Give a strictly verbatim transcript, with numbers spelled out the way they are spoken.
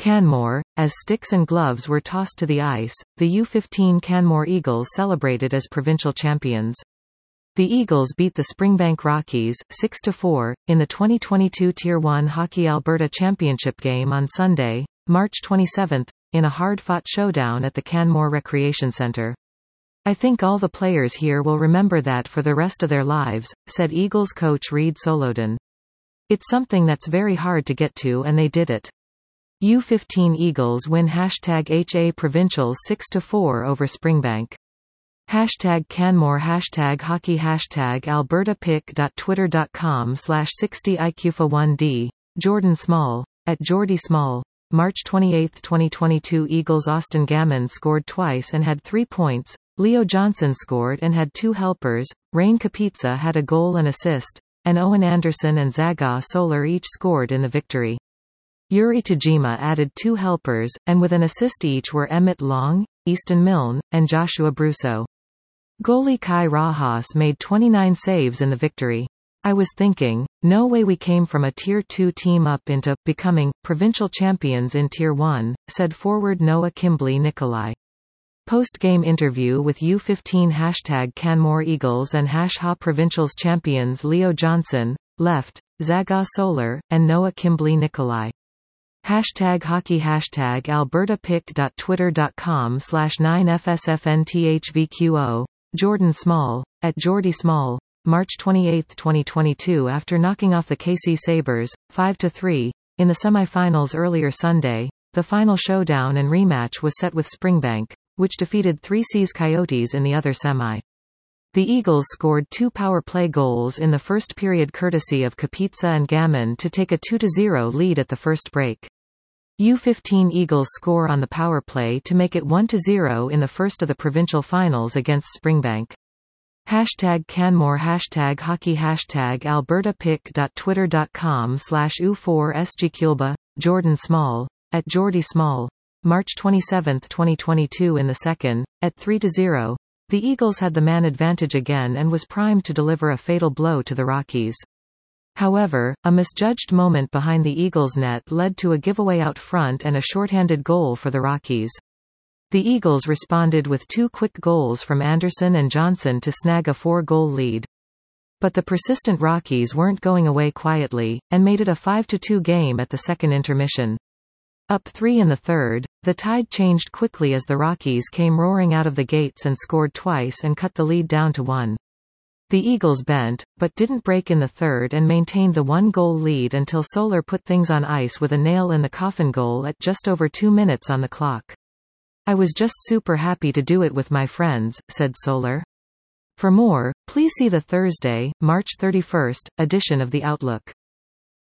Canmore. As sticks and gloves were tossed to the ice, the U fifteen Canmore Eagles celebrated as provincial champions. The Eagles beat the Springbank Rockies, six to four, in the twenty twenty-two Tier one Hockey Alberta Championship game on Sunday, March twenty-seventh, in a hard-fought showdown at the Canmore Recreation Centre. "I think all the players here will remember that for the rest of their lives," said Eagles coach Reid Solodon. "It's something that's very hard to get to, and they did it." U fifteen Eagles win hashtag H A Provincials six to four over Springbank. Hashtag Canmore Hashtag Hockey Hashtag AlbertaPick.Twitter.com slash 60IQFA1D. Jordan Small. At Jordy Small. March twenty-eighth twenty twenty-two Eagles Austin Gammon scored twice and had three points. Leo Johnson scored and had two helpers. Rain Kapitsa had a goal and assist. And Owen Anderson and Zaga Solar each scored in the victory. Yuri Tajima added two helpers, and with an assist each were Emmett Long, Easton Milne, and Joshua Brusso. Goalie Kai Rajas made twenty-nine saves in the victory. "I was thinking, no way we came from a Tier two team up into becoming provincial champions in Tier one, said forward Noah Kimbley Nikolai. Post-game interview with U fifteen Hashtag Canmore Eagles and Hash Ha Provincials champions Leo Johnson, left, Zaga Solar, and Noah Kimbley Nikolai. Hashtag hockey Hashtag AlbertaPick.Twitter.com slash 9FSFNTHVQO. Jordan Small. At Jordy Small. March twenty-eighth twenty twenty-two After knocking off the K C Sabres, five to three, in the semi-finals earlier Sunday, the final showdown and rematch was set with Springbank, which defeated three C's Coyotes in the other semi. The Eagles scored two power play goals in the first period courtesy of Kapitsa and Gammon to take a two to zero lead at the first break. U fifteen Eagles score on the power play to make it one to zero in the first of the provincial finals against Springbank. Hashtag Canmore Hashtag Hockey Hashtag AlbertaPick.Twitter.com slash U4SGQLBA. Jordan Small. At Jordy Small. March twenty-seventh twenty twenty-two In the second, at three to zero, the Eagles had the man advantage again and was primed to deliver a fatal blow to the Rockies. However, a misjudged moment behind the Eagles' net led to a giveaway out front and a shorthanded goal for the Rockies. The Eagles responded with two quick goals from Anderson and Johnson to snag a four-goal lead. But the persistent Rockies weren't going away quietly, and made it a five to two game at the second intermission. Up three in the third, the tide changed quickly as the Rockies came roaring out of the gates and scored twice and cut the lead down to one. The Eagles bent, but didn't break in the third and maintained the one-goal lead until Solar put things on ice with a nail-in-the-coffin goal at just over two minutes on the clock. "I was just super happy to do it with my friends," said Solar. For more, please see the Thursday, March thirty-first, edition of The Outlook.